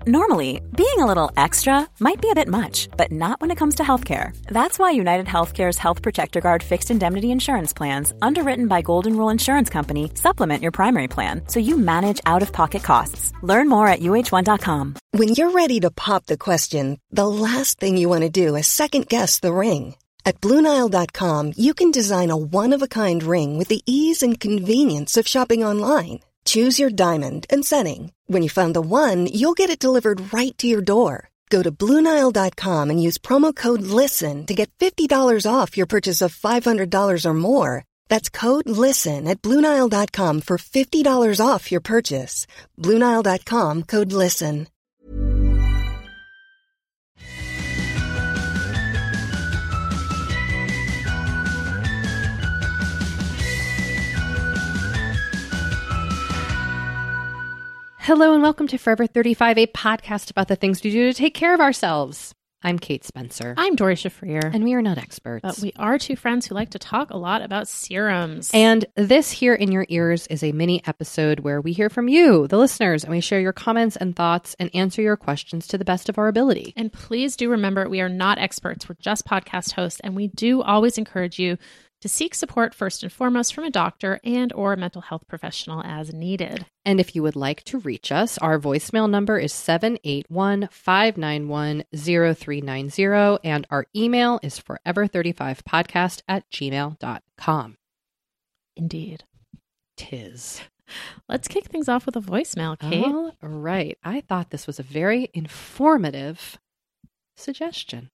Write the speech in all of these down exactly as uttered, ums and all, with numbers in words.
Normally, being a little extra might be a bit much, but not when it comes to healthcare. That's why United Healthcare's Health Protector Guard fixed indemnity insurance plans, underwritten by Golden Rule Insurance Company, supplement your primary plan so you manage out-of-pocket costs. Learn more at U H one dot com. When you're ready to pop the question, the last thing you want to do is second-guess the ring. At Blue Nile dot com, you can design a one-of-a-kind ring with the ease and convenience of shopping online. Choose your diamond and setting. When you find the one, you'll get it delivered right to your door. Go to Blue Nile dot com and use promo code LISTEN to get fifty dollars off your purchase of five hundred dollars or more. That's code LISTEN at Blue Nile dot com for fifty dollars off your purchase. Blue Nile dot com, code LISTEN. Hello and welcome to Forever thirty-five, a podcast about the things we do to take care of ourselves. I'm Kate Spencer. I'm Dory Shafrir. And we are not experts. But we are two friends who like to talk a lot about serums. And this here in your ears is a mini episode where we hear from you, the listeners, and we share your comments and thoughts and answer your questions to the best of our ability. And please do remember, we are not experts. We're just podcast hosts. And we do always encourage you to seek support first and foremost from a doctor and or a mental health professional as needed. And if you would like to reach us, our voicemail number is seven eight one, five nine one, zero three nine zero, and our email is forever thirty-five podcast at gmail dot com. Indeed. Tis. Let's kick things off with a voicemail, Kate. All right. I thought this was a very informative suggestion.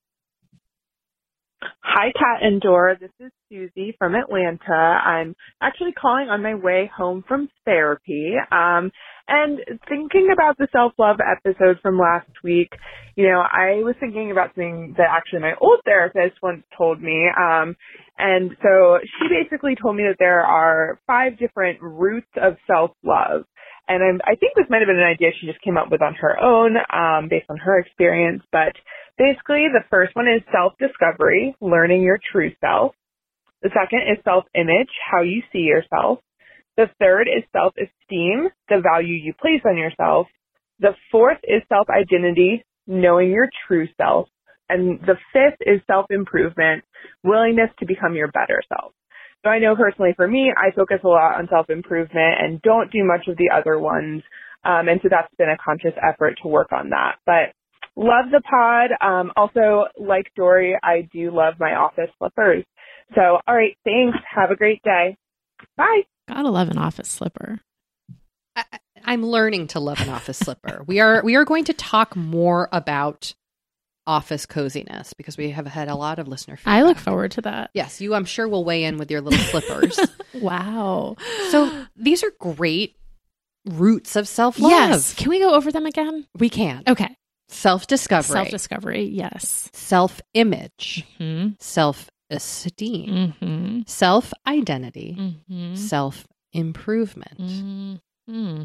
Hi, Kat and Dora. This is Susie from Atlanta. I'm actually calling on my way home from therapy. Um, and thinking about the self-love episode from last week, you know, I was thinking about something that actually my old therapist once told me. Um, and so she basically told me that there are five different roots of self-love. And I'm, I think this might have been an idea she just came up with on her own, um, based on her experience. But basically, the first one is self-discovery, learning your true self. The second is self-image, how you see yourself. The third is self-esteem, the value you place on yourself. The fourth is self-identity, knowing your true self. And the fifth is self-improvement, willingness to become your better self. So I know personally for me, I focus a lot on self-improvement and don't do much of the other ones. Um, and so that's been a conscious effort to work on that. But love the pod. Um, also, like Dory, I do love my office slippers. So, all right, thanks. Have a great day. Bye. Gotta love an office slipper. I, I'm learning to love an office slipper. We are we are going to talk more about office coziness because we have had a lot of listener feedback. I look forward to that. Yes, you I'm sure will weigh in with your little slippers. Wow. So these are great roots of self-love. Yes. Can we go over them again? We can. Okay. Self-discovery. Self-discovery, yes. Self-image. Mm-hmm. Self-esteem. Mm-hmm. Self-identity. Mm-hmm. Self-improvement. Mm-hmm.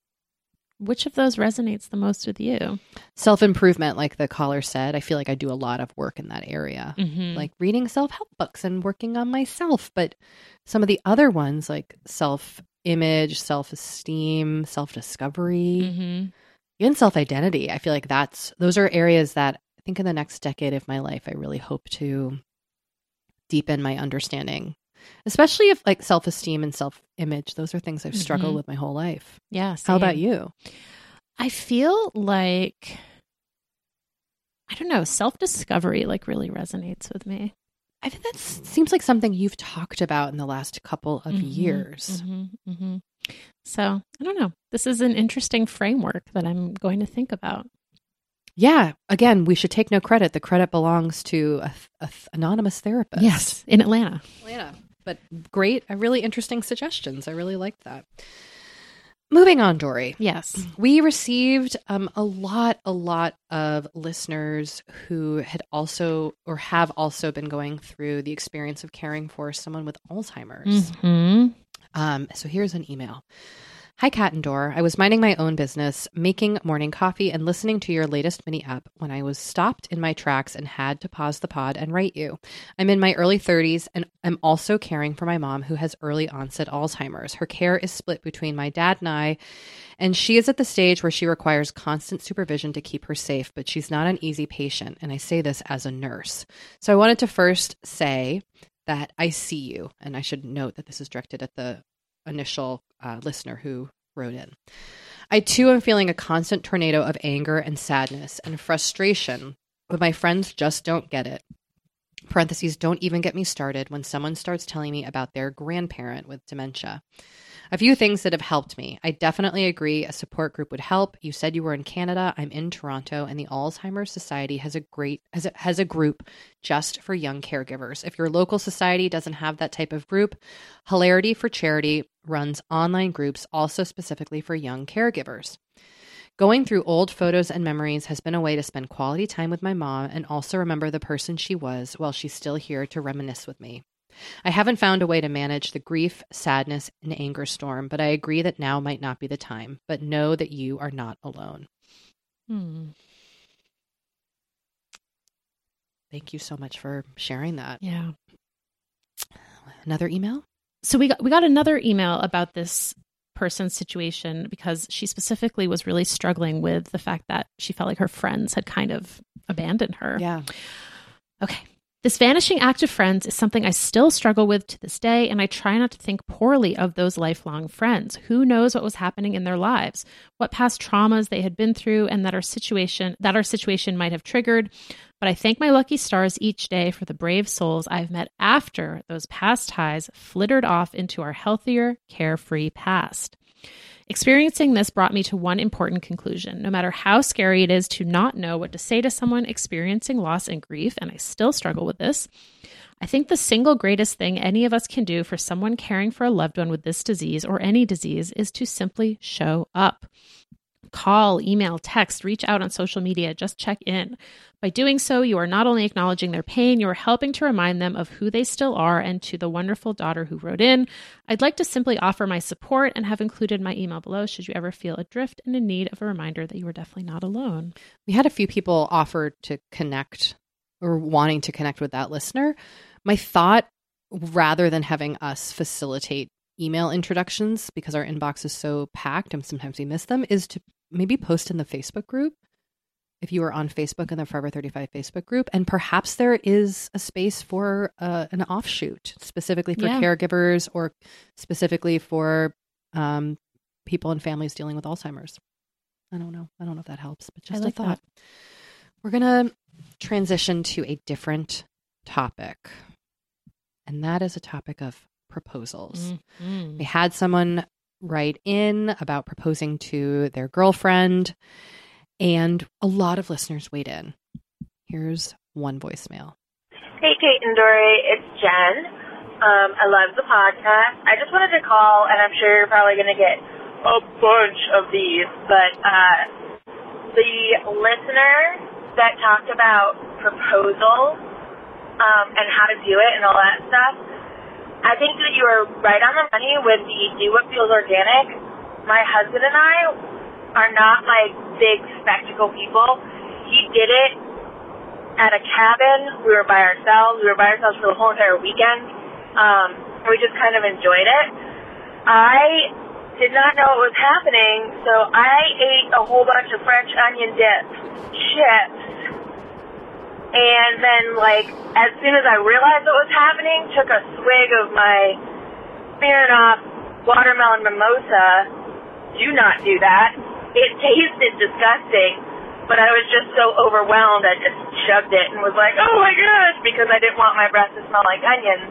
Which of those resonates the most with you? Self-improvement, like the caller said, I feel like I do a lot of work in that area, Mm-hmm. like reading self-help books and working on myself. But some of the other ones, like self-image, self-esteem, self-discovery, Mm-hmm. even self-identity, I feel like that's those are areas that I think in the next decade of my life, I really hope to deepen my understanding. Especially if like self-esteem and self-image, those are things I've struggled Mm-hmm. with my whole life. Yeah. How about same. you? I feel like, I don't know, self-discovery like really resonates with me. I think that seems like something you've talked about in the last couple of Mm-hmm, years. Mm-hmm, mm-hmm. So I don't know. This is an interesting framework that I'm going to think about. Yeah. Again, we should take no credit. The credit belongs to a, a anonymous therapist. Yes, in Atlanta. Atlanta. But great, uh, really interesting suggestions. I really liked that. Moving on, Dory. Yes. We received um, a lot, a lot of listeners who had also or have also been going through the experience of caring for someone with Alzheimer's. Mm-hmm. Um, so here's an email. Hi, Kat and Dor. I was minding my own business, making morning coffee and listening to your latest mini app when I was stopped in my tracks and had to pause the pod and write you. I'm in my early thirties and I'm also caring for my mom who has early onset Alzheimer's. Her care is split between my dad and I, and she is at the stage where she requires constant supervision to keep her safe, but she's not an easy patient, and I say this as a nurse. So I wanted to first say that I see you, and I should note that this is directed at the initial uh, listener who wrote in. I too am feeling a constant tornado of anger and sadness and frustration, but my friends just don't get it. Parentheses, don't even get me started when someone starts telling me about their grandparent with dementia. A few things that have helped me. I definitely agree a support group would help. You said you were in Canada. I'm in Toronto, and the Alzheimer's Society has a great has a, has a group just for young caregivers. If your local society doesn't have that type of group, Hilarity for Charity runs online groups also specifically for young caregivers. Going through old photos and memories has been a way to spend quality time with my mom and also remember the person she was while she's still here to reminisce with me. I haven't found a way to manage the grief, sadness, and anger storm, but I agree that now might not be the time. But know that you are not alone. Hmm. Thank you so much for sharing that. Yeah. Another email? So we got we got another email about this person's situation because she specifically was really struggling with the fact that she felt like her friends had kind of abandoned her. Yeah. Okay. This vanishing act of friends is something I still struggle with to this day, and I try not to think poorly of those lifelong friends. Who knows what was happening in their lives, what past traumas they had been through, and that our situation that our situation might have triggered. But I thank my lucky stars each day for the brave souls I've met after those past ties flittered off into our healthier, carefree past. Experiencing this brought me to one important conclusion. No matter how scary it is to not know what to say to someone experiencing loss and grief, and I still struggle with this, I think the single greatest thing any of us can do for someone caring for a loved one with this disease or any disease is to simply show up. Call, email, text, reach out on social media, just check in. By doing so, you are not only acknowledging their pain, you are helping to remind them of who they still are. And to the wonderful daughter who wrote in, I'd like to simply offer my support and have included my email below should you ever feel adrift and in need of a reminder that you are definitely not alone. We had a few people offer to connect or wanting to connect with that listener. My thought, rather than having us facilitate email introductions because our inbox is so packed and sometimes we miss them, is to maybe post in the Facebook group. If you are on Facebook in the Forever thirty-five Facebook group, and perhaps there is a space for uh, an offshoot specifically for yeah. caregivers or specifically for um, people and families dealing with Alzheimer's. I don't know. I don't know if that helps, but just I like a thought. that. We're going to transition to a different topic, and that is a topic of proposals. Mm-hmm. We had someone write in about proposing to their girlfriend, and a lot of listeners weighed in. Here's one voicemail. Hey, Kate and Dory, it's Jen. Um, I love the podcast. I just wanted to call, and I'm sure you're probably going to get a bunch of these, but uh, the listener that talked about proposal um, and how to do it and all that stuff, I think that you are right on the money with the do what feels organic. My husband and I are not like big spectacle people. He did it at a cabin. We were by ourselves. We were by ourselves for the whole entire weekend. Um, we just kind of enjoyed it. I did not know what was happening, so I ate a whole bunch of French onion dip chips. And then, like, as soon as I realized what was happening, took a swig of my Smirnoff watermelon mimosa. Do not do that. It tasted disgusting, but I was just so overwhelmed I just chugged it and was like, oh my gosh, because I didn't want my breath to smell like onions.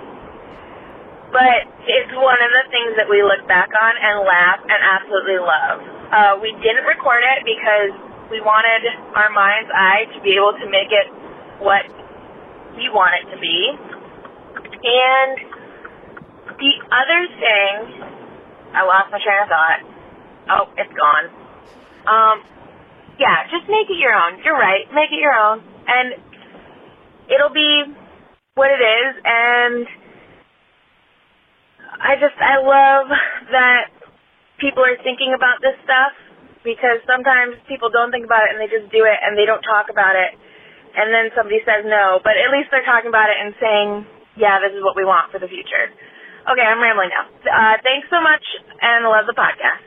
But it's one of the things that we look back on and laugh and absolutely love. Uh, we didn't record it because we wanted our mind's eye to be able to make it what we want it to be. And the other thing, I lost my train of thought. Oh, it's gone. Um, yeah, just make it your own. You're right. Make it your own. And it'll be what it is. And I just, I love that people are thinking about this stuff, because sometimes people don't think about it and they just do it and they don't talk about it, and then somebody says no, but at least they're talking about it and saying, yeah, this is what we want for the future. Okay, I'm rambling now. Uh, thanks so much, and I love the podcast.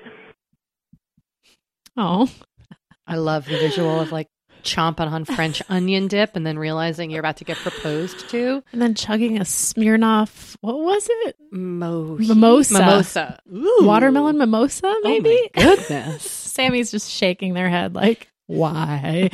Oh, I love the visual of like chomping on French onion dip and then realizing you're about to get proposed to. And then chugging a Smirnoff, what was it? Mo- Mimosa. Mimosa. Ooh. Watermelon mimosa, maybe? Oh my goodness. Sammy's just shaking their head like, why?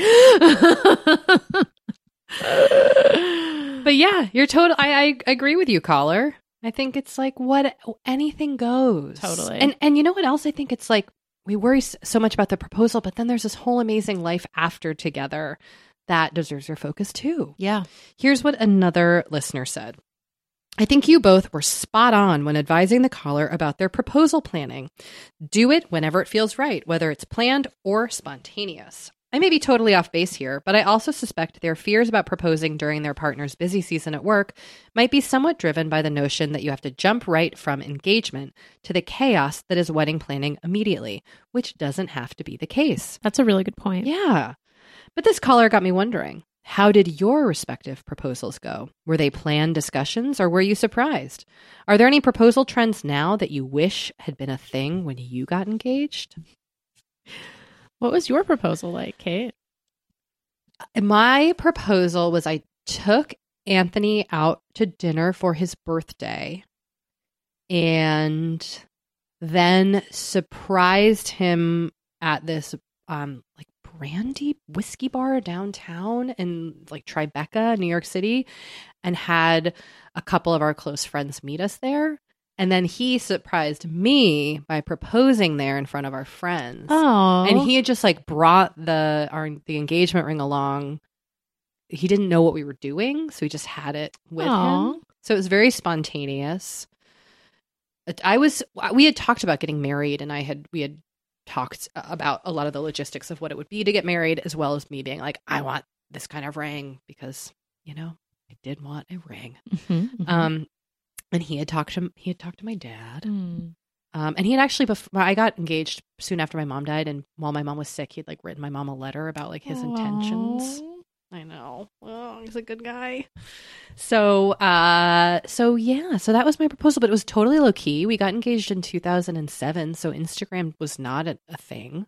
But yeah, you're total. I, I agree with you, caller. I think it's like what anything goes. Totally. And and you know what else? I think it's like we worry so much about the proposal, but then there's this whole amazing life after together that deserves your focus too. Yeah. Here's what another listener said. I think you both were spot on when advising the caller about their proposal planning. Do it whenever it feels right, whether it's planned or spontaneous. I may be totally off base here, but I also suspect their fears about proposing during their partner's busy season at work might be somewhat driven by the notion that you have to jump right from engagement to the chaos that is wedding planning immediately, which doesn't have to be the case. That's a really good point. Yeah. But this caller got me wondering, how did your respective proposals go? Were they planned discussions or were you surprised? Are there any proposal trends now that you wish had been a thing when you got engaged? What was your proposal like, Kate? My proposal was I took Anthony out to dinner for his birthday and then surprised him at this um, like brandy whiskey bar downtown in like Tribeca, New York City, and had a couple of our close friends meet us there. And then he surprised me by proposing there in front of our friends. Oh, and he had just like brought the our the engagement ring along. He didn't know what we were doing, so he just had it with Aww. him. So it was very spontaneous. I was we had talked about getting married, and I had we had talked about a lot of the logistics of what it would be to get married, as well as me being like, I want this kind of ring because, you know, I did want a ring. Mm-hmm, mm-hmm. Um. And he had talked to he had talked to my dad, mm. um, and he had actually before I got engaged soon after my mom died, and while my mom was sick, he'd like written my mom a letter about like his Aww. intentions. I know, oh, he's a good guy. So, uh, so yeah, so that was my proposal, but it was totally low key. We got engaged in two thousand seven, so Instagram was not a, a thing,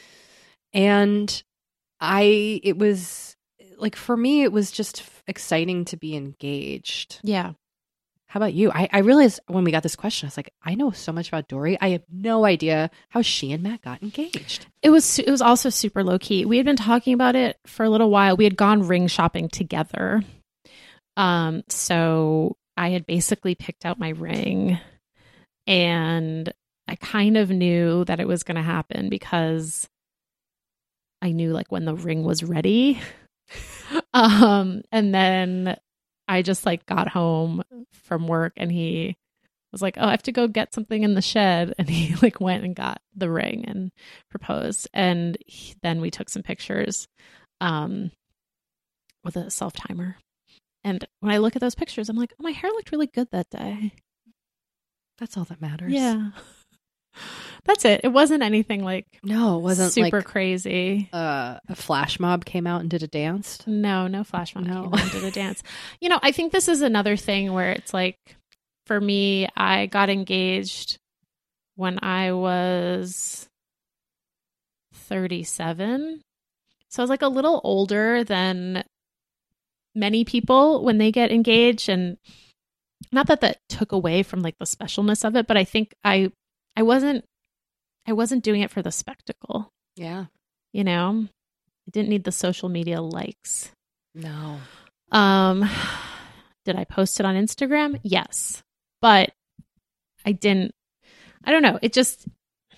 and I it was like for me, it was just exciting to be engaged. Yeah. How about you? I, I realized when we got this question, I was like, I know so much about Dory. I have no idea how she and Matt got engaged. It was it was also super low key. We had been talking about it for a little while. We had gone ring shopping together. Um, so I had basically picked out my ring, and I kind of knew that it was going to happen because I knew like when the ring was ready. um, and then I just like got home from work and he was like, oh, I have to go get something in the shed. And he like went and got the ring and proposed. And he, then we took some pictures um, with a self timer. And when I look at those pictures, I'm like, oh, my hair looked really good that day. That's all that matters. Yeah. That's it. It wasn't anything like no, it wasn't super like, crazy. Uh, a flash mob came out and did a dance. No, no flash mob no. came out and did a dance. You know, I think this is another thing where it's like, for me, I got engaged when I was thirty-seven. So I was like a little older than many people when they get engaged. And not that that took away from like the specialness of it, but I think I I wasn't I wasn't doing it for the spectacle. Yeah. You know, I didn't need the social media likes. No. Um, did I post it on Instagram? Yes. But I didn't, I don't know. It just,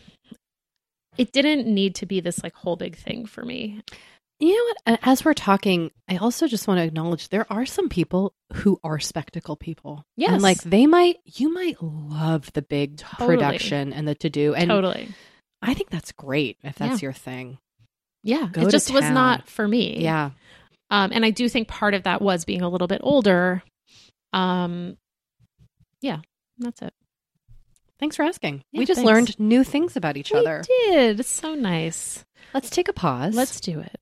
it didn't need to be this like whole big thing for me. You know what? As we're talking, I also just want to acknowledge there are some people who are spectacle people. Yes. And like they might, you might love the big Totally. production and the to-do. And Totally. I think that's great if that's Yeah. your thing. Yeah. Go it to just was town. not for me. Yeah. Um, and I do think part of that was being a little bit older. Um, yeah, that's it. Thanks for asking. Yeah, we just thanks. learned new things about each We other. did. It's so nice. Let's take a pause. Let's do it.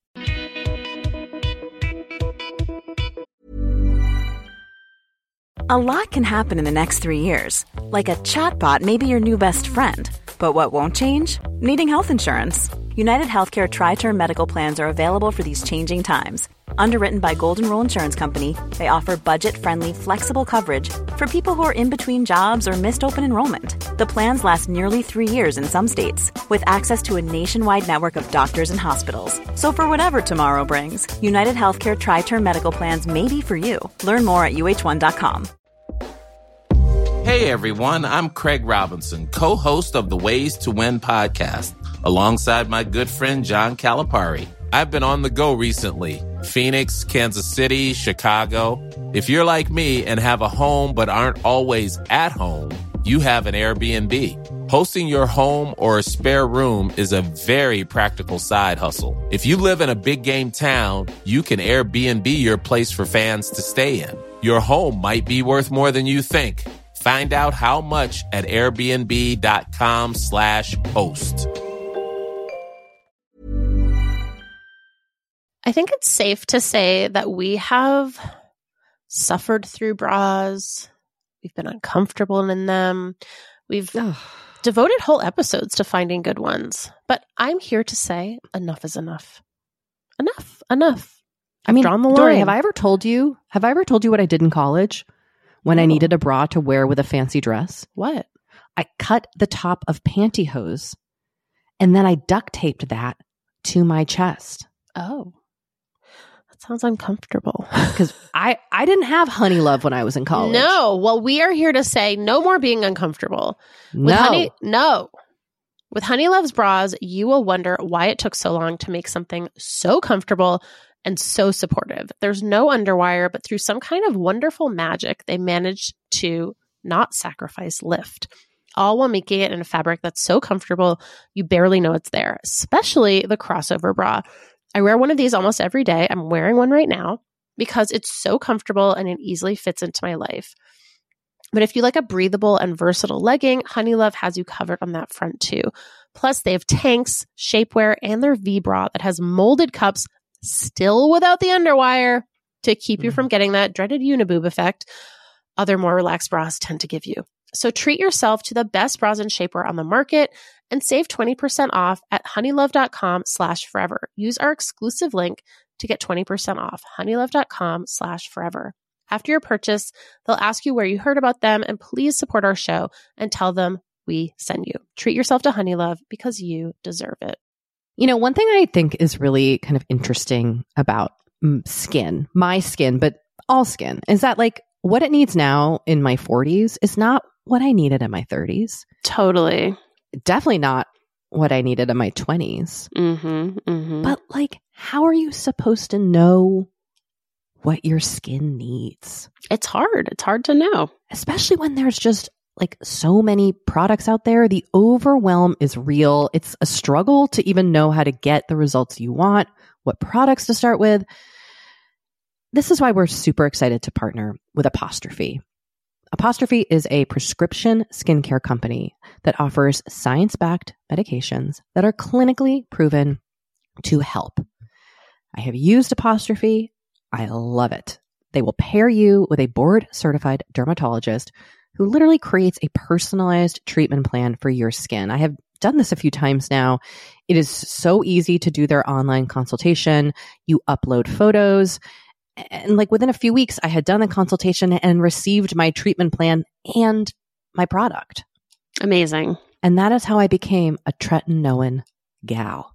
A lot can happen in the next three years. Like a chatbot may be your new best friend. But what won't change? Needing health insurance. United Healthcare Tri-Term Medical Plans are available for these changing times. Underwritten by Golden Rule Insurance Company, they offer budget-friendly, flexible coverage for people who are in between jobs or missed open enrollment. The plans last nearly three years in some states, with access to a nationwide network of doctors and hospitals. So for whatever tomorrow brings, United Healthcare Tri-Term Medical Plans may be for you. Learn more at U H one dot com. Hey everyone, I'm Craig Robinson, co-host of the Ways to Win podcast, alongside my good friend John Calipari. I've been on the go recently. Phoenix, Kansas City, Chicago. If you're like me and have a home but aren't always at home, you have an Airbnb. Hosting your home or a spare room is a very practical side hustle. If you live in a big game town, you can Airbnb your place for fans to stay in. Your home might be worth more than you think. Find out how much at airbnb.com slash host. I think it's safe to say that we have suffered through bras. We've been uncomfortable in them. We've devoted whole episodes to finding good ones. But I'm here to say enough is enough. Enough, enough. I mean, drawn the Dory, line. have I ever told you, have I ever told you what I did in college when I needed a bra to wear with a fancy dress? What? I cut the top of pantyhose and then I duct taped that to my chest. Oh. That sounds uncomfortable. Because I, I didn't have Honey Love when I was in college. No. Well, we are here to say no more being uncomfortable. With No. Honey, no. With Honey Love's bras, you will wonder why it took so long to make something so comfortable and so supportive. There's no underwire, but through some kind of wonderful magic, they managed to not sacrifice lift, all while making it in a fabric that's so comfortable you barely know it's there, especially the crossover bra. I wear one of these almost every day. I'm wearing one right now because it's so comfortable and it easily fits into my life. But if you like a breathable and versatile legging, Honey Love has you covered on that front too. Plus, they have tanks, shapewear, and their V-bra that has molded cups, still without the underwire, to keep you from getting that dreaded uniboob effect other more relaxed bras tend to give you. So treat yourself to the best bras and shapewear on the market and save twenty percent off at honeylove.com slash forever. Use our exclusive link to get twenty percent off, honeylove.com slash forever. After your purchase, they'll ask you where you heard about them, and please support our show and tell them we send you. Treat yourself to Honey Love because you deserve it. You know, one thing I think is really kind of interesting about mm, skin, my skin, but all skin, is that like what it needs now in my forties is not what I needed in my thirties. Totally. Definitely not what I needed in my twenties. Mm-hmm, mm-hmm. But like, how are you supposed to know what your skin needs? It's hard. It's hard to know. Especially when there's just like so many products out there. The overwhelm is real. It's a struggle to even know how to get the results you want, what products to start with. This is why we're super excited to partner with Apostrophe. Apostrophe is a prescription skincare company that offers science-backed medications that are clinically proven to help. I have used Apostrophe. I love it. They will pair you with a board-certified dermatologist who literally creates a personalized treatment plan for your skin. I have done this a few times now. It is so easy to do their online consultation. You upload photos. And like within a few weeks, I had done the consultation and received my treatment plan and my product. Amazing. And that is how I became a tretinoin gal.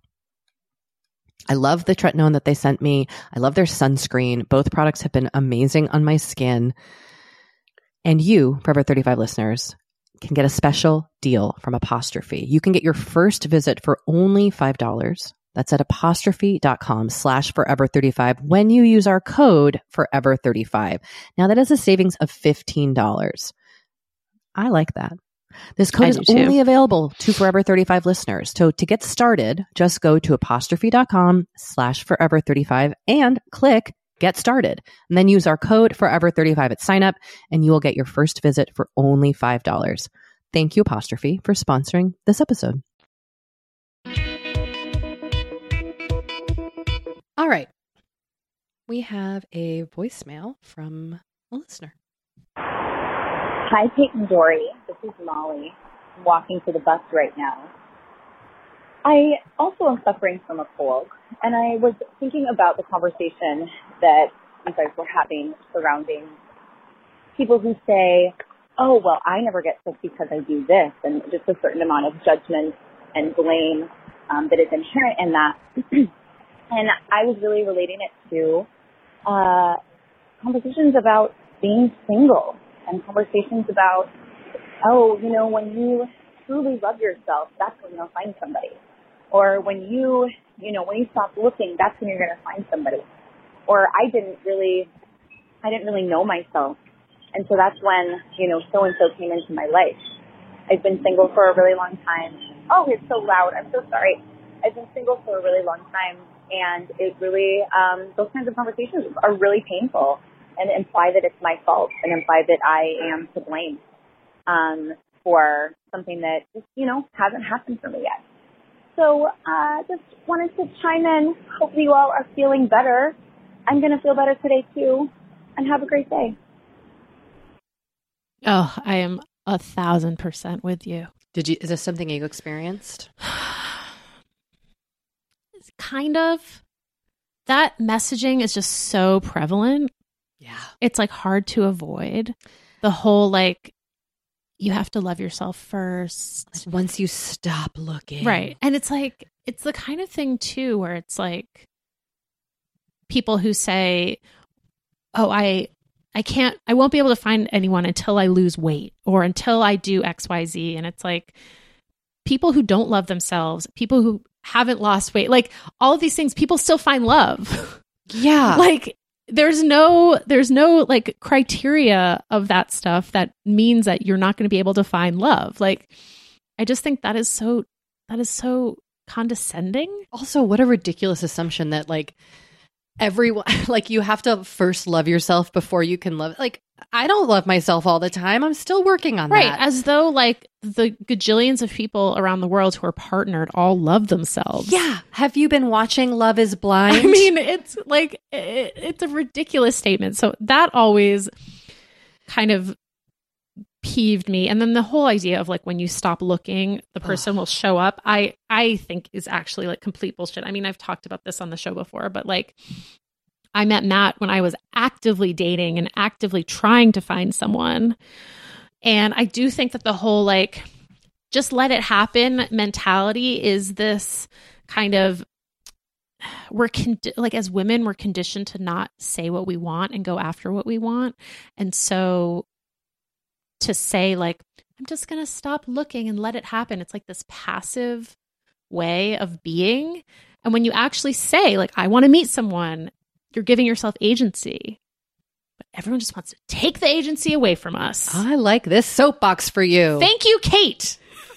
I love the tretinoin that they sent me. I love their sunscreen. Both products have been amazing on my skin. And you, Forever thirty-five listeners, can get a special deal from Apostrophe. You can get your first visit for only five dollars. That's at apostrophe.com slash forever 35 when you use our code forever thirty-five. Now that is a savings of fifteen dollars. I like that. This code I is do too. only available to Forever thirty-five listeners. So to get started, just go to apostrophe.com slash forever 35 and click get started. And then use our code forever thirty-five at sign up and you will get your first visit for only five dollars. Thank you, Apostrophe, for sponsoring this episode. All right. We have a voicemail from a listener. Hi, Kate and Dory. This is Molly. I'm walking to the bus right now. I also am suffering from a cold, and I was thinking about the conversation that you guys were having surrounding people who say, oh, well, I never get sick because I do this, and just a certain amount of judgment and blame um, that is inherent in that. And I was really relating it to uh, conversations about being single and conversations about, oh, you know, when you truly love yourself, that's when you'll find somebody. Or when you, you know, when you stop looking, that's when you're going to find somebody. Or I didn't really, I didn't really know myself. And so that's when, you know, so-and-so came into my life. I've been single for a really long time. Oh, it's so loud. I'm so sorry. I've been single for a really long time. And it really, um, those kinds of conversations are really painful and imply that it's my fault and imply that I am to blame um, for something that just, you know, hasn't happened for me yet. So uh, just wanted to chime in. Hope you all are feeling better. I'm going to feel better today, too. And have a great day. Oh, I am a thousand percent with you. Did you? Is this something you experienced? Kind of. That messaging is just so prevalent. Yeah. It's like hard to avoid. The whole like, you have to love yourself first. Like once you stop looking. Right. And it's like, it's the kind of thing too, where it's like people who say, oh, I, I can't, I won't be able to find anyone until I lose weight or until I do X, Y, Z. And it's like people who don't love themselves, people who haven't lost weight, like all of these things, people still find love. Yeah. Like there's no, there's no like criteria of that stuff that means that you're not going to be able to find love. Like, I just think that is so, that is so condescending. Also, what a ridiculous assumption that like everyone, like you have to first love yourself before you can love, like, I don't love myself all the time. I'm still working on right, that. Right. As though like the gajillions of people around the world who are partnered all love themselves. Yeah. Have you been watching Love is Blind? I mean, it's like, it, it's a ridiculous statement. So that always kind of peeved me. And then the whole idea of like, when you stop looking, the person will show up. I, I think is actually like complete bullshit. I mean, I've talked about this on the show before, but like, I met Matt when I was actively dating and actively trying to find someone. And I do think that the whole like, just let it happen mentality is this kind of, we're con- like as women, we're conditioned to not say what we want and go after what we want. And so to say like, I'm just going to stop looking and let it happen. It's like this passive way of being. And when you actually say like, I want to meet someone, you're giving yourself agency, but everyone just wants to take the agency away from us. I like this soapbox for you. Thank you, Kate.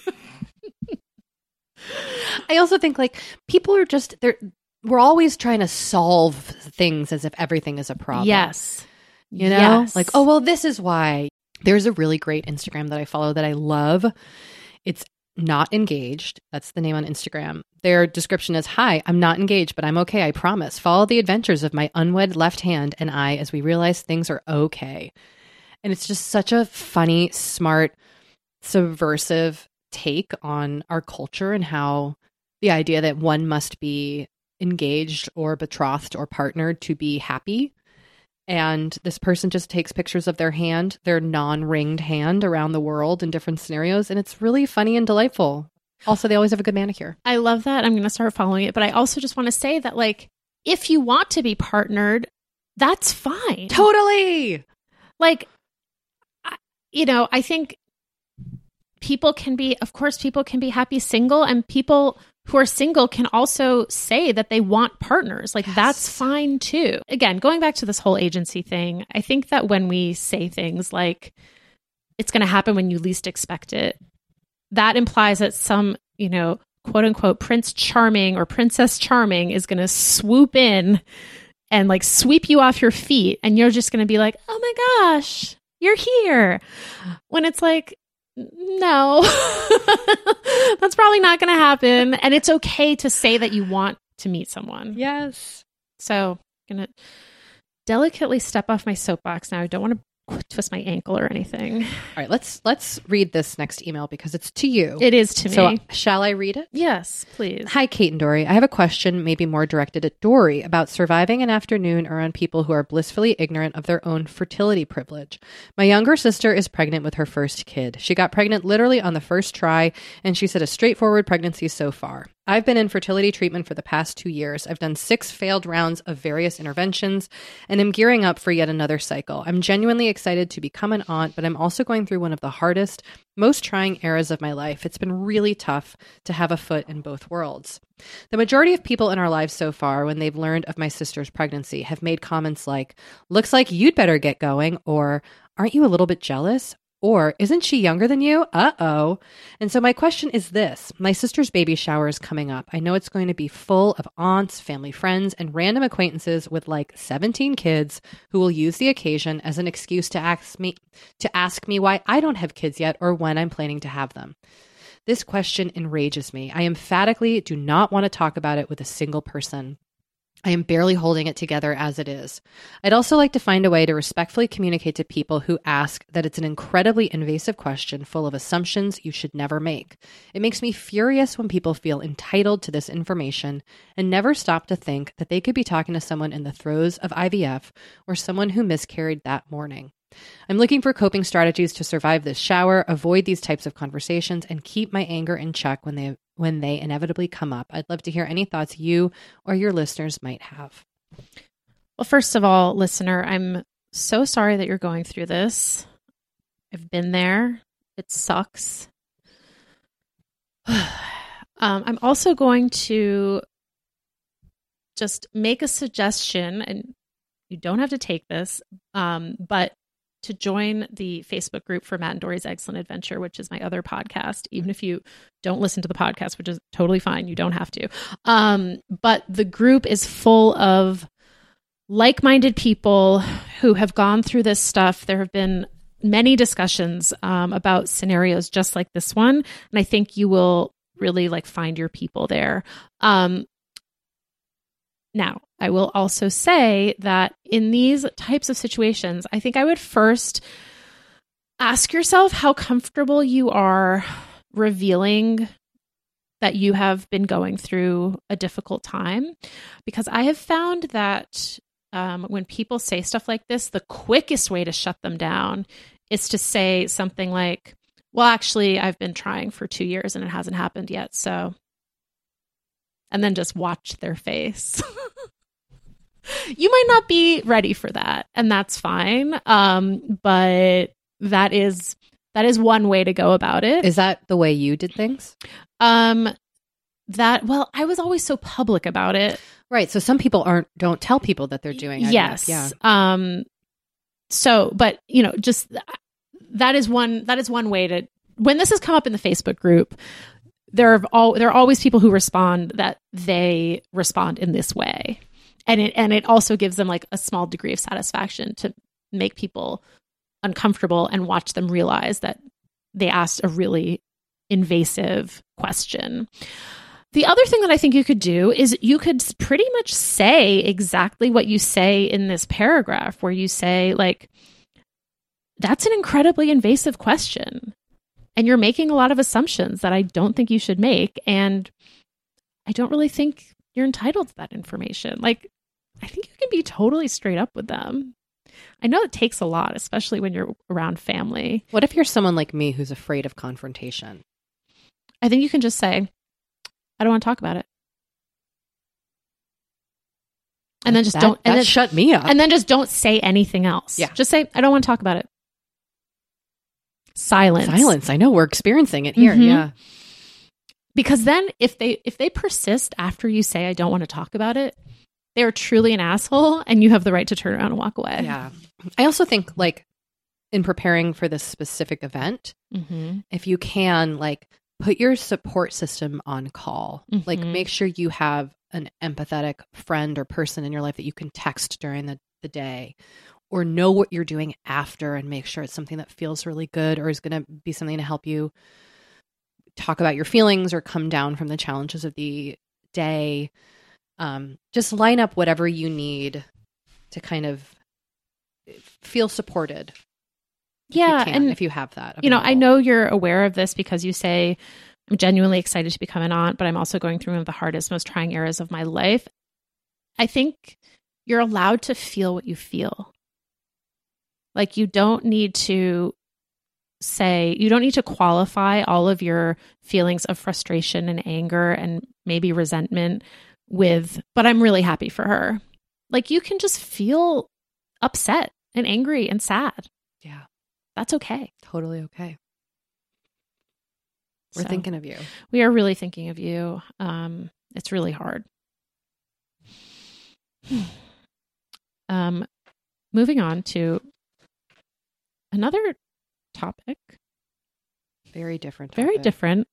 I also think like people are just, they're, we're always trying to solve things as if everything is a problem. Yes. You know, yes. like, oh, well, this is why. There's a really great Instagram that I follow that I love. It's Not Engaged. That's the name on Instagram. Their description is, hi, I'm not engaged, but I'm okay. I promise. Follow the adventures of my unwed left hand and I as we realize things are okay. And it's just such a funny, smart, subversive take on our culture and how the idea that one must be engaged or betrothed or partnered to be happy. And this person just takes pictures of their hand, their non-ringed hand around the world in different scenarios. And it's really funny and delightful. Also, they always have a good manicure. I love that. I'm going to start following it. But I also just want to say that, like, if you want to be partnered, that's fine. Totally. Like, you know, I think people can be, of course, people can be happy single, and people who are single can also say that they want partners. Like, yes. That's fine too. Again, going back to this whole agency thing, I think that when we say things like, it's going to happen when you least expect it, that implies that some, you know, quote unquote, Prince Charming or Princess Charming is going to swoop in and like sweep you off your feet. And you're just going to be like, oh my gosh, you're here. When it's like, no, that's probably not going to happen. And it's okay to say that you want to meet someone. Yes. So I'm going to delicately step off my soapbox now. I don't want to twist my ankle or anything. All right, let's let's read this next email because it's to you. It is to me. So shall I read it? Yes, please. Hi, Kate and Dory. I have a question, maybe more directed at Dory, about surviving an afternoon around people who are blissfully ignorant of their own fertility privilege. My younger sister is pregnant with her first kid. She got pregnant literally on the first try, and she said a straightforward pregnancy so far. I've been in fertility treatment for the past two years. I've done six failed rounds of various interventions and am gearing up for yet another cycle. I'm genuinely excited to become an aunt, but I'm also going through one of the hardest, most trying eras of my life. It's been really tough to have a foot in both worlds. The majority of people in our lives so far, when they've learned of my sister's pregnancy, have made comments like, looks like you'd better get going, or aren't you a little bit jealous? Or, isn't she younger than you? Uh-oh. And so my question is this. My sister's baby shower is coming up. I know it's going to be full of aunts, family friends, and random acquaintances with like seventeen kids who will use the occasion as an excuse to ask me to ask me why I don't have kids yet or when I'm planning to have them. This question enrages me. I emphatically do not want to talk about it with a single person. I am barely holding it together as it is. I'd also like to find a way to respectfully communicate to people who ask that it's an incredibly invasive question full of assumptions you should never make. It makes me furious when people feel entitled to this information and never stop to think that they could be talking to someone in the throes of I V F or someone who miscarried that morning. I'm looking for coping strategies to survive this shower, avoid these types of conversations, and keep my anger in check when they when they inevitably come up. I'd love to hear any thoughts you or your listeners might have. Well, first of all, listener, I'm so sorry that you're going through this. I've been there. It sucks. um, I'm also going to just make a suggestion, and you don't have to take this, um, but to join the Facebook group for Matt and Dory's Excellent Adventure, which is my other podcast, even if you don't listen to the podcast, which is totally fine. You don't have to. Um, but the group is full of like-minded people who have gone through this stuff. There have been many discussions um, about scenarios just like this one. And I think you will really like find your people there. Um, Now, I will also say that in these types of situations, I think I would first ask yourself how comfortable you are revealing that you have been going through a difficult time. Because I have found that um, when people say stuff like this, the quickest way to shut them down is to say something like, well, actually, I've been trying for two years and it hasn't happened yet, so... And then just watch their face. You might not be ready for that, and that's fine. Um, but that is that is one way to go about it. Is that the way you did things? Um, that well, I was always so public about it. Right. So some people aren't don't tell people that they're doing I V F. Yes. Yeah. Um. So, but you know, just that is one that is one way to. When this has come up in the Facebook group, there are all there are always people who respond that they respond in this way. And it and it also gives them like a small degree of satisfaction to make people uncomfortable and watch them realize that they asked a really invasive question. The other thing that I think you could do is you could pretty much say exactly what you say in this paragraph, where you say, like, that's an incredibly invasive question. And you're making a lot of assumptions that I don't think you should make. And I don't really think you're entitled to that information. Like, I think you can be totally straight up with them. I know it takes a lot, especially when you're around family. What if you're someone like me who's afraid of confrontation? I think you can just say, I don't want to talk about it. And then just that, don't and that then, shut me up. And then just don't say anything else. Yeah. Just say, I don't want to talk about it. Silence. Silence. I know we're experiencing it here. Mm-hmm. Yeah. Because then if they if they persist after you say, I don't want to talk about it, they are truly an asshole, and you have the right to turn around and walk away. Yeah. I also think, like, in preparing for this specific event, mm-hmm. if you can, like, put your support system on call. Mm-hmm. Like, make sure you have an empathetic friend or person in your life that you can text during the, the day, or know what you're doing after and make sure it's something that feels really good or is going to be something to help you talk about your feelings or come down from the challenges of the day. Um, just line up whatever you need to kind of feel supported. Yeah. If you can, and if you have that, you know, available. I know you're aware of this because you say, I'm genuinely excited to become an aunt, but I'm also going through one of the hardest, most trying eras of my life. I think you're allowed to feel what you feel. Like you don't need to say, you don't need to qualify all of your feelings of frustration and anger and maybe resentment with, but I'm really happy for her. Like you can just feel upset and angry and sad. Yeah. That's okay. Totally okay. We're So, thinking of you. We are really thinking of you. Um, it's really hard. um, moving on to another topic. Very different topic. Very different.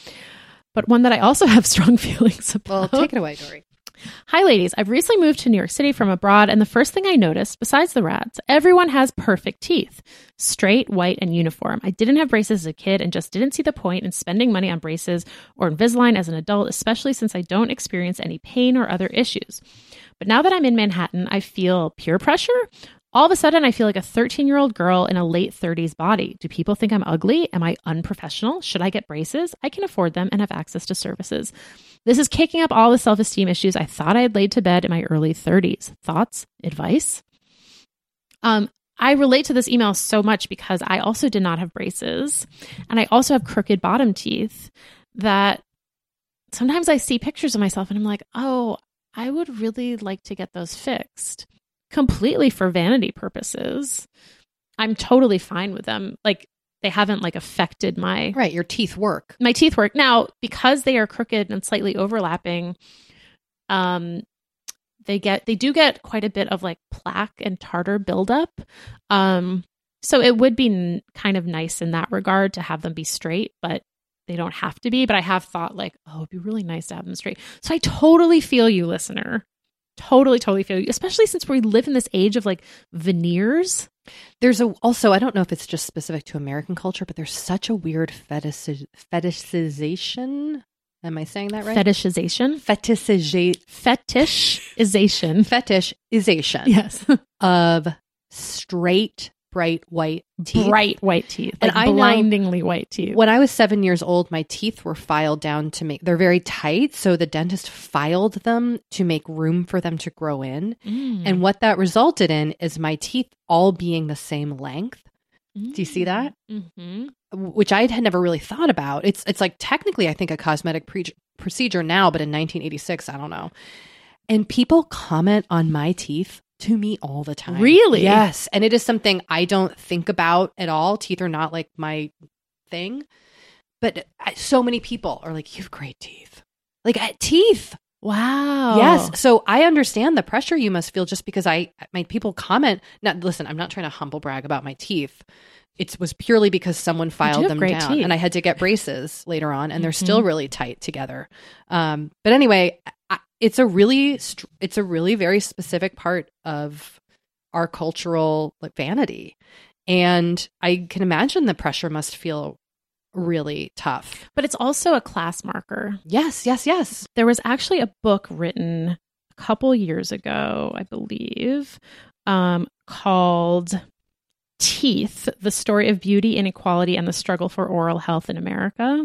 But one that I also have strong feelings about. Well, take it away, Dory. Hi, ladies. I've recently moved to New York City from abroad, and the first thing I noticed, besides the rats, everyone has perfect teeth. Straight, white, and uniform. I didn't have braces as a kid and just didn't see the point in spending money on braces or Invisalign as an adult, especially since I don't experience any pain or other issues. But now that I'm in Manhattan, I feel peer pressure. All of a sudden, I feel like a thirteen-year-old girl in a late thirties body. Do people think I'm ugly? Am I unprofessional? Should I get braces? I can afford them and have access to services. This is kicking up all the self-esteem issues I thought I had laid to bed in my early thirties. Thoughts? Advice? Um, I relate to this email so much because I also did not have braces, and I also have crooked bottom teeth that sometimes I see pictures of myself and I'm like, oh, I would really like to get those fixed. Completely for vanity purposes. I'm totally fine with them. Like they haven't like affected my right. Your teeth work. My teeth work now because they are crooked and slightly overlapping. Um, they get they do get quite a bit of like plaque and tartar buildup. Um, so it would be n- kind of nice in that regard to have them be straight, but they don't have to be. But I have thought like, oh, it'd be really nice to have them straight. So I totally feel you, listener. Totally, totally feel you, especially since we live in this age of like veneers. There's a, also, I don't know if it's just specific to American culture, but there's such a weird fetish, fetishization. Am I saying that right? Fetishization? Fetishization. Fetishization. Fetishization. Yes. Of straight, bright white teeth. Bright white teeth. Like and I blindingly know, white teeth. When I was seven years old, my teeth were filed down to make, they're very tight. So the dentist filed them to make room for them to grow in. Mm. And what that resulted in is my teeth all being the same length. Mm. Do you see that? Mm-hmm. Which I had never really thought about. It's, it's like technically, I think a cosmetic pre- procedure now, but in nineteen eighty-six, I don't know. And people comment on my teeth to me all the time. Really? Yes. And it is something I don't think about at all. Teeth are not like my thing. But so many people are like, you have great teeth. Like teeth. Wow. Yes. So I understand the pressure you must feel just because I, my people comment. Now, listen, I'm not trying to humble brag about my teeth. It was purely because someone filed them down teeth. And I had to get braces later on and mm-hmm. they're still really tight together. Um, but anyway, I, it's a really, it's a really very specific part of our cultural like vanity. And I can imagine the pressure must feel really tough. But it's also a class marker. Yes, yes, yes. There was actually a book written a couple years ago, I believe, um, called Teeth, The Story of Beauty, Inequality, and the Struggle for Oral Health in America.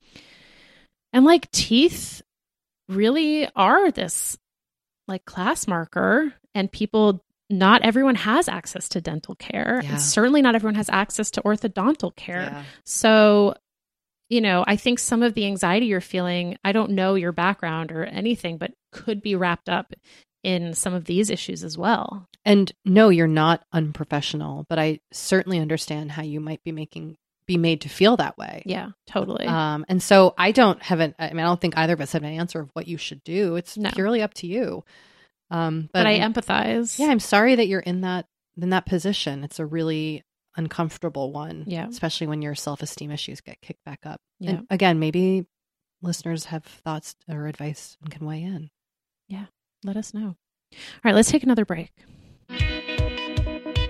And like teeth really are this like class marker, and people, not everyone has access to dental care. Yeah. And certainly not everyone has access to orthodontal care. Yeah. So, you know, I think some of the anxiety you're feeling, I don't know your background or anything, but could be wrapped up in some of these issues as well. And no, you're not unprofessional, but I certainly understand how you might be making be made to feel that way. Yeah, totally. Um, and so I don't have an, I mean, I don't think either of us have an answer of what you should do. It's no. purely up to you. Um, but, but I empathize. Yeah, I'm sorry that you're in that in that position. It's a really uncomfortable one. Yeah. Especially when your self-esteem issues get kicked back up. Yeah. And again, maybe listeners have thoughts or advice and can weigh in. Yeah. Let us know. All right, let's take another break.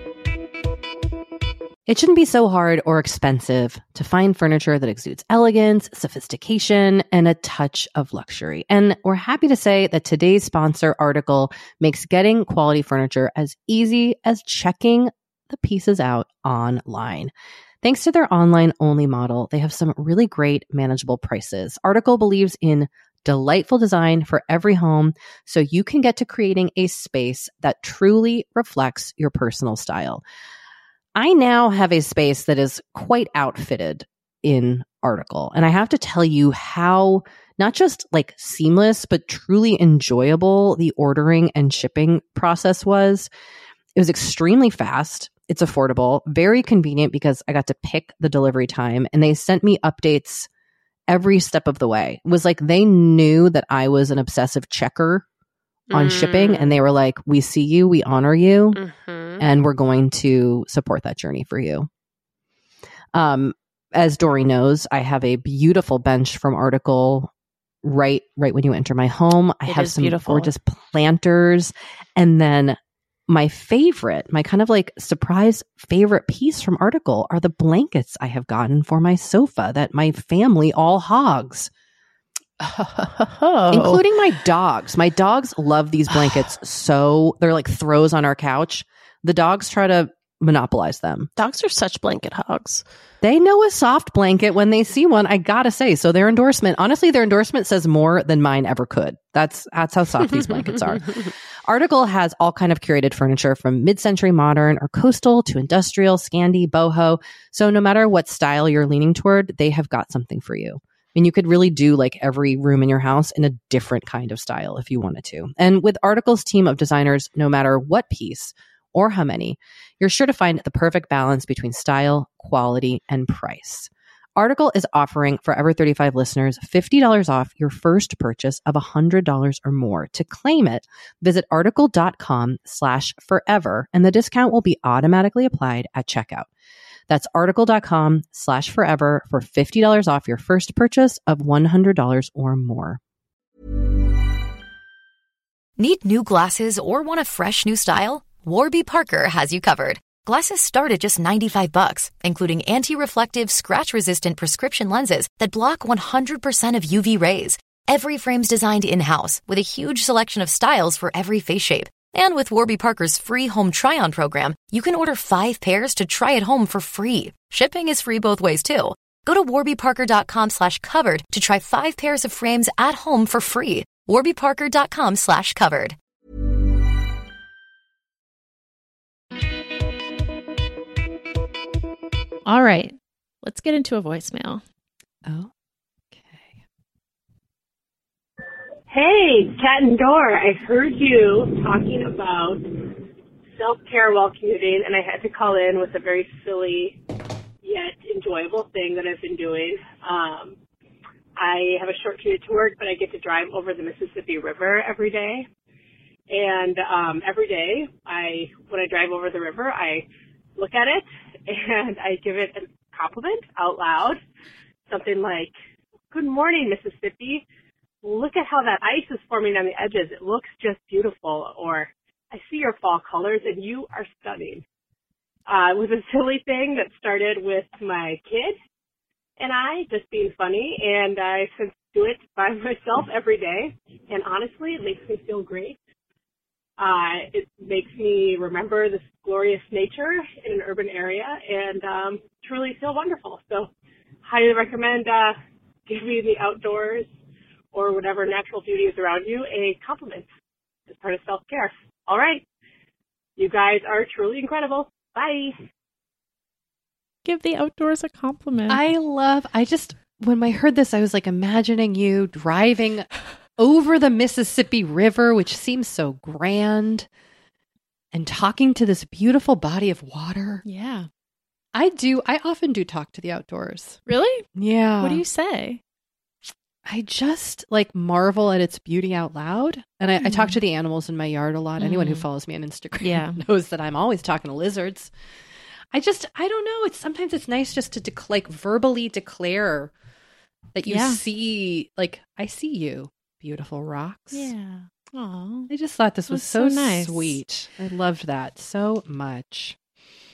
It shouldn't be so hard or expensive to find furniture that exudes elegance, sophistication, and a touch of luxury. And we're happy to say that today's sponsor, Article, makes getting quality furniture as easy as checking the pieces out online. Thanks to their online-only model, they have some really great manageable prices. Article believes in delightful design for every home, so you can get to creating a space that truly reflects your personal style. I now have a space that is quite outfitted in Article, and I have to tell you how not just like seamless, but truly enjoyable the ordering and shipping process was. It was extremely fast. It's affordable, very convenient because I got to pick the delivery time, and they sent me updates every step of the way. It was like they knew that I was an obsessive checker on mm. shipping, and they were like, we see you, we honor you, mm-hmm. and we're going to support that journey for you. Um, as Dory knows, I have a beautiful bench from Article right right when you enter my home. I it have some beautiful. gorgeous planters, and then my favorite, my kind of like surprise favorite piece from Article are the blankets I have gotten for my sofa that my family all hogs. Oh. Including my dogs. My dogs love these blankets so they're like throws on our couch. The dogs try to monopolize them. Dogs are such blanket hogs. They know a soft blanket when they see one, I gotta say. So their endorsement, honestly, their endorsement says more than mine ever could. That's that's how soft these blankets are. Article has all kind of curated furniture from mid-century modern or coastal to industrial, Scandi, boho. So no matter what style you're leaning toward, they have got something for you. I mean, you could really do like every room in your house in a different kind of style if you wanted to. And with Article's team of designers, no matter what piece or how many, you're sure to find the perfect balance between style, quality, and price. Article is offering Forever thirty-five listeners fifty dollars off your first purchase of one hundred dollars or more. To claim it, visit article.com slash forever, and the discount will be automatically applied at checkout. That's article.com slash forever for fifty dollars off your first purchase of one hundred dollars or more. Need new glasses or want a fresh new style? Warby Parker has you covered. Glasses start at just ninety-five bucks, including anti-reflective, scratch-resistant prescription lenses that block one hundred percent of U V rays. Every frame's designed in-house with a huge selection of styles for every face shape. And with Warby Parker's free home try-on program, you can order five pairs to try at home for free. Shipping is free both ways, too. Go to warbyparker.com slash covered to try five pairs of frames at home for free. warbyparker.com slash covered. All right, let's get into a voicemail. Oh. Hey, Kat and Dor, I heard you talking about self-care while commuting, and I had to call in with a very silly yet enjoyable thing that I've been doing. Um, I have a short commute to work, but I get to drive over the Mississippi River every day. And um, every day, I when I drive over the river, I look at it, and I give it a compliment out loud, something like, "Good morning, Mississippi. Look at how that ice is forming on the edges. It looks just beautiful." Or, "I see your fall colors and you are stunning." Uh, it was a silly thing that started with my kid and I just being funny, and I since do it by myself every day. And honestly, it makes me feel great. Uh, it makes me remember this glorious nature in an urban area and um, truly feel wonderful. So, highly recommend uh, giving the outdoors or whatever natural beauty is around you a compliment as part of self-care. All right. You guys are truly incredible. Bye. Give the outdoors a compliment. I love, I just, when I heard this, I was like imagining you driving over the Mississippi River, which seems so grand, and talking to this beautiful body of water. Yeah. I do, I often do talk to the outdoors. Really? Yeah. What do you say? I just like marvel at its beauty out loud. And I, mm. I talk to the animals in my yard a lot. Mm. Anyone who follows me on Instagram yeah. knows that I'm always talking to lizards. I just, I don't know. It's sometimes it's nice just to dec- like verbally declare that you yeah. see, like, I see you, beautiful rocks. Yeah. Aw. I just thought this was so, so nice. sweet. I loved that so much.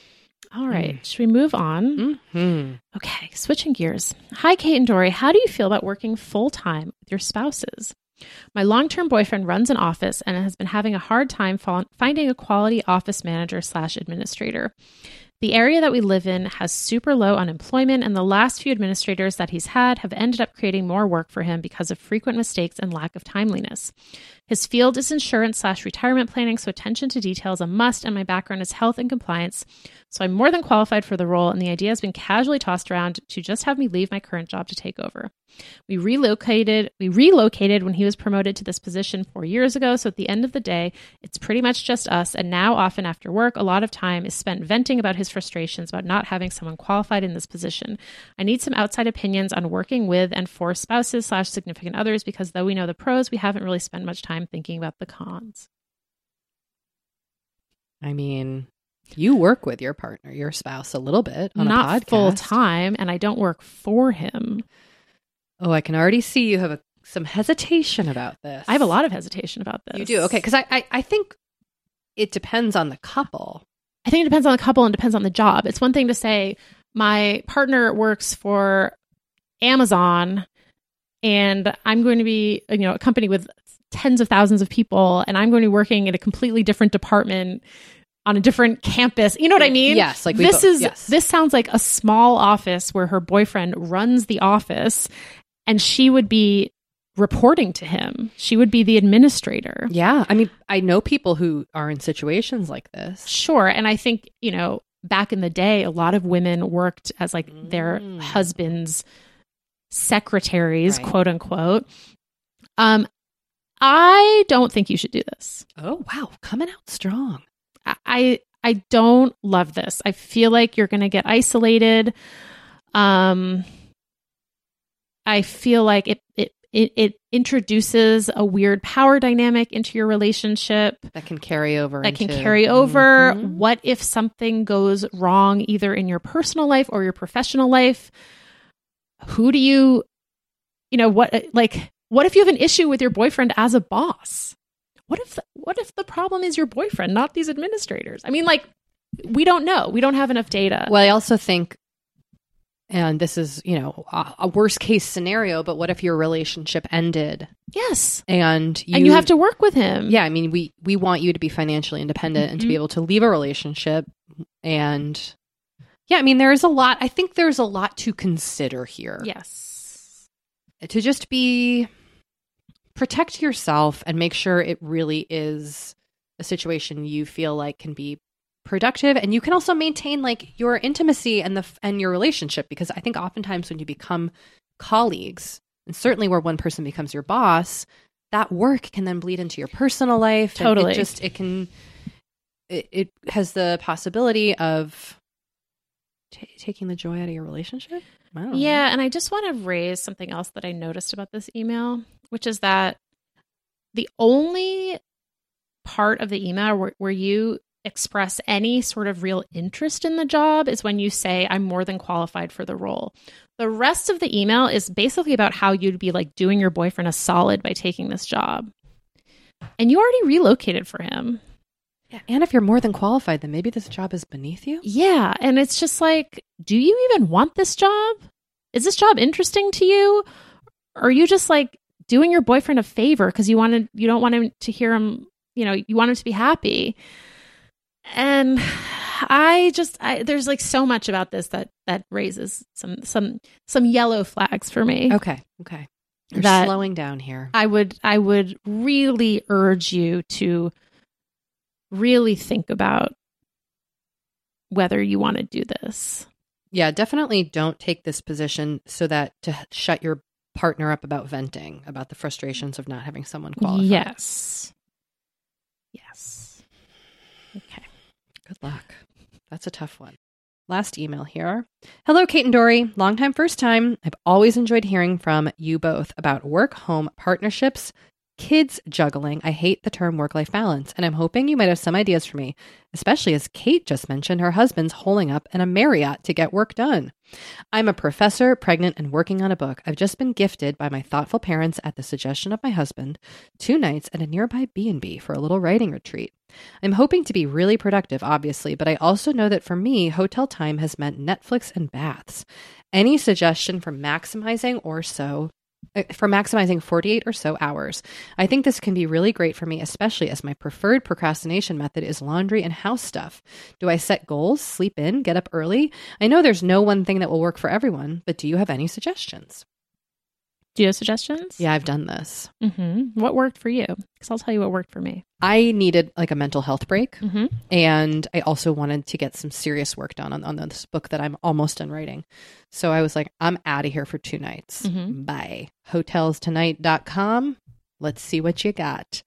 All right. Mm. Should we move on? Mm-hmm. Okay. Switching gears. Hi, Kate and Dory. How do you feel about working full-time with your spouses? My long-term boyfriend runs an office and has been having a hard time finding a quality office manager slash administrator. The area that we live in has super low unemployment, and the last few administrators that he's had have ended up creating more work for him because of frequent mistakes and lack of timeliness. His field is insurance slash retirement planning, so attention to detail is a must, and my background is health and compliance, so I'm more than qualified for the role, and the idea has been casually tossed around to just have me leave my current job to take over. We relocated, we relocated when he was promoted to this position four years ago, so at the end of the day, it's pretty much just us, and now often after work, a lot of time is spent venting about his frustrations about not having someone qualified in this position. I need some outside opinions on working with and for spouses slash significant others, because though we know the pros, we haven't really spent much time thinking about the cons. I mean, you work with your partner, your spouse, a little bit on not a podcast. Full time, and I don't work for him. Oh, I can already see you have a, some hesitation about this. I have a lot of hesitation about this. You do? Okay, because I, I, I think it depends on the couple. I think it depends on the couple and depends on the job. It's one thing to say, my partner works for Amazon and I'm going to be, you know, a company with tens of thousands of people and I'm going to be working in a completely different department on a different campus. You know what I mean? Yes. Like this bo- is, yes. this sounds like a small office where her boyfriend runs the office and she would be reporting to him. She would be the administrator. Yeah. I mean, I know people who are in situations like this. Sure. And I think, you know, back in the day, a lot of women worked as like mm. their husbands' secretaries, right. quote unquote. Um, I don't think you should do this. Oh, wow. Coming out strong. I, I don't love this. I feel like you're going to get isolated. Um, I feel like it, it, It, it introduces a weird power dynamic into your relationship. That can carry over. That into, can carry over. Mm-hmm. What if something goes wrong either in your personal life or your professional life? Who do you, you know, what, like, what if you have an issue with your boyfriend as a boss? What if, what if the problem is your boyfriend, not these administrators? I mean, like, we don't know. We don't have enough data. Well, I also think, and this is, you know, a, a worst case scenario, but what if your relationship ended? Yes. And you, and you have to work with him. Yeah. I mean, we, we want you to be financially independent mm-hmm. and to be able to leave a relationship. And yeah, I mean, there is a lot, I think there's a lot to consider here. Yes. To just be, protect yourself and make sure it really is a situation you feel like can be productive, and you can also maintain like your intimacy and the and your relationship, because I think oftentimes when you become colleagues, and certainly where one person becomes your boss, that work can then bleed into your personal life. Totally. It just it can it, it has the possibility of t- taking the joy out of your relationship. I don't know. Yeah, and I just want to raise something else that I noticed about this email, which is that the only part of the email where, where you express any sort of real interest in the job is when you say, I'm more than qualified for the role. The rest of the email is basically about how you'd be like doing your boyfriend a solid by taking this job. And you already relocated for him. Yeah, and if you're more than qualified, then maybe this job is beneath you. Yeah. And it's just like, do you even want this job? Is this job interesting to you? Or are you just like doing your boyfriend a favor because you wanted, you don't want him to hear him, you know, you want him to be happy? And I just, I, there's like so much about this that, that raises some, some, some yellow flags for me. Okay. Okay. You're that slowing down here. I would, I would really urge you to really think about whether you want to do this. Yeah, definitely don't take this position so that to shut your partner up about venting, about the frustrations of not having someone qualified. Yes. Yes. Okay. Good luck. That's a tough one. Last email here. Hello, Kate and Dory. Long time, first time. I've always enjoyed hearing from you both about work-home partnerships, kids juggling. I hate the term work-life balance, and I'm hoping you might have some ideas for me, especially as Kate just mentioned her husband's holing up in a Marriott to get work done. I'm a professor, pregnant, and working on a book. I've just been gifted by my thoughtful parents at the suggestion of my husband two nights at a nearby B and B for a little writing retreat. I'm hoping to be really productive, obviously, but I also know that for me, hotel time has meant Netflix and baths. Any suggestion for maximizing or so for maximizing forty-eight or so hours. I think this can be really great for me, especially as my preferred procrastination method is laundry and house stuff. Do I set goals, sleep in, get up early? I know there's no one thing that will work for everyone, but do you have any suggestions? Do you have suggestions? Yeah, I've done this. Mm-hmm. What worked for you? Because I'll tell you what worked for me. I needed like a mental health break. Mm-hmm. And I also wanted to get some serious work done on, on this book that I'm almost done writing. So I was like, I'm out of here for two nights. Mm-hmm. Bye. hotels tonight dot com. Let's see what you got.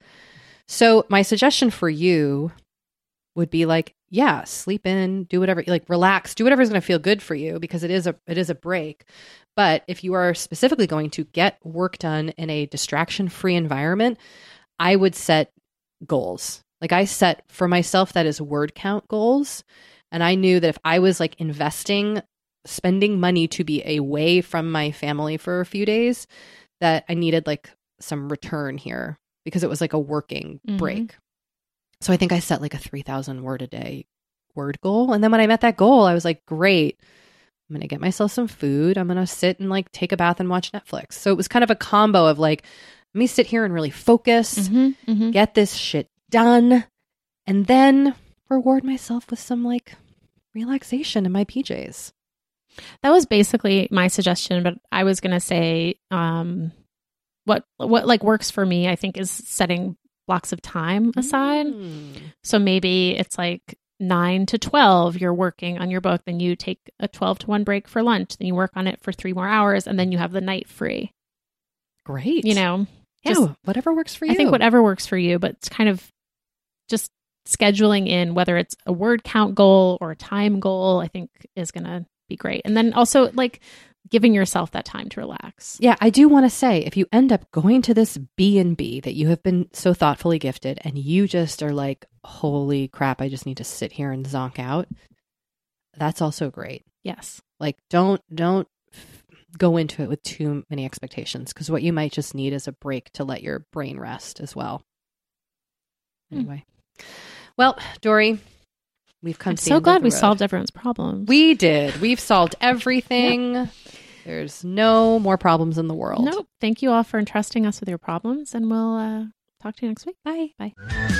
So my suggestion for you would be like, yeah, sleep in, do whatever, like relax, do whatever is going to feel good for you because it is a it is a break. But if you are specifically going to get work done in a distraction-free environment, I would set goals. Like I set for myself that is word count goals. And I knew that if I was like investing, spending money to be away from my family for a few days, that I needed like some return here because it was like a working Mm-hmm. break. So I think I set like a three thousand word a day word goal. And then when I met that goal, I was like, great, I'm going to get myself some food. I'm going to sit and like take a bath and watch Netflix. So it was kind of a combo of like, let me sit here and really focus, Mm-hmm. Mm-hmm. get this shit done, and then reward myself with some like relaxation in my P Js. That was basically my suggestion, but I was going to say um, what what like works for me, I think, is setting blocks of time aside. Mm. So maybe it's like nine to twelve, you're working on your book, then you take a twelve to one break for lunch, then you work on it for three more hours, and then you have the night free. Great. You know? Yeah, just- whatever works for you. I think whatever works for you, but it's kind of just scheduling in whether it's a word count goal or a time goal, I think is going to be great. And then also like giving yourself that time to relax. Yeah, I do want to say, if you end up going to this B and B that you have been so thoughtfully gifted and you just are like, holy crap, I just need to sit here and zonk out, that's also great. Yes. Like, don't, don't f- go into it with too many expectations, because what you might just need is a break to let your brain rest as well. Anyway. Hmm. Well, Dory, we've come I'm to the so end glad of the we road. solved everyone's problems. We did. We've solved everything. Yep. There's no more problems in the world. Nope. Thank you all for entrusting us with your problems, and we'll uh, talk to you next week. Bye. Bye.